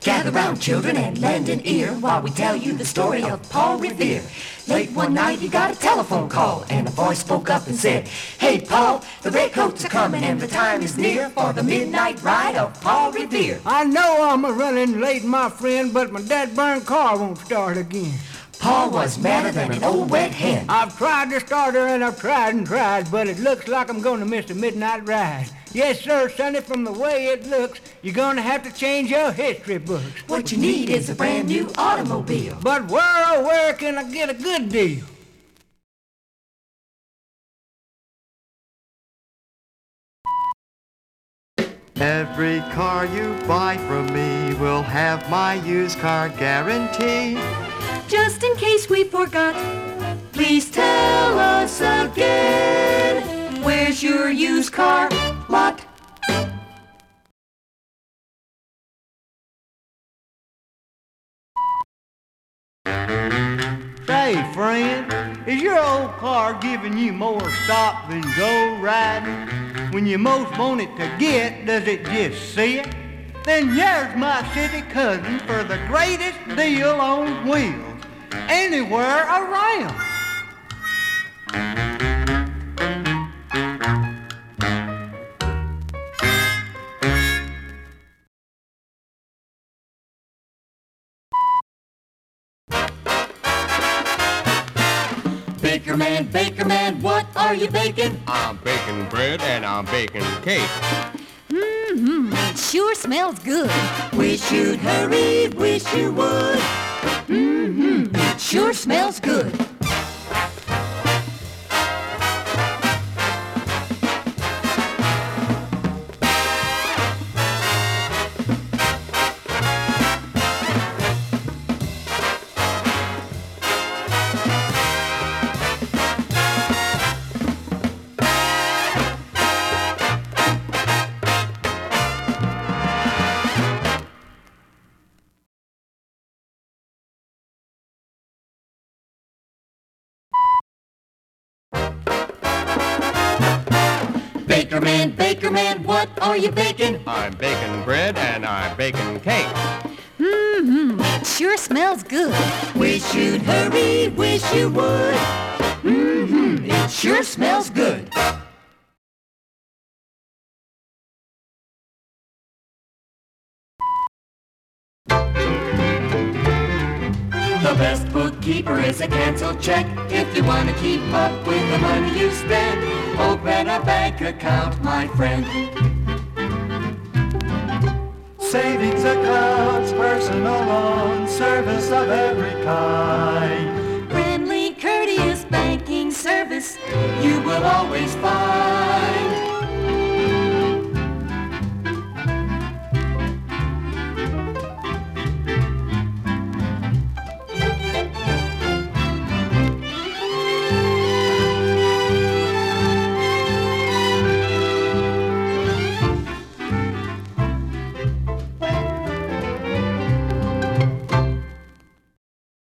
Gather round, children, and lend an ear while we tell you the story of Paul Revere. Late one night he got a telephone call, and a voice spoke up and said, "Hey, Paul, the redcoats are coming, and the time is near for the midnight ride of Paul Revere." I know I'm a-running late, my friend, but my dad-burned car won't start again. Paul was madder than an old wet hen. I've tried to start her and I've tried and tried, but it looks like I'm going to miss the midnight ride. Yes, sir, Sonny, from the way it looks, you're going to have to change your history books. What you need is a brand new automobile. But where can I get a good deal? Every car you buy from me will have my used car guarantee. Just in case we forgot, Please tell us again, where's your used car lot? Say, friend, is your old car giving you more stop than go riding? When you most want it to get, does it just sit? Then here's my city cousin for the greatest deal on wheels, anywhere around. Baker man, what are you baking? I'm baking bread and I'm baking cake. It sure smells good. Wish you'd hurry, wish you would. It sure smells good. Baker man, what are you baking? I'm baking bread and I'm baking cake. It sure smells good. Wish you'd hurry, wish you would. It sure smells good. The best bookkeeper is a canceled check. If you want to keep up with the money you spend, open a bank account, my friend. Savings accounts, personal loans, service of every kind. Friendly, courteous banking service. You will always find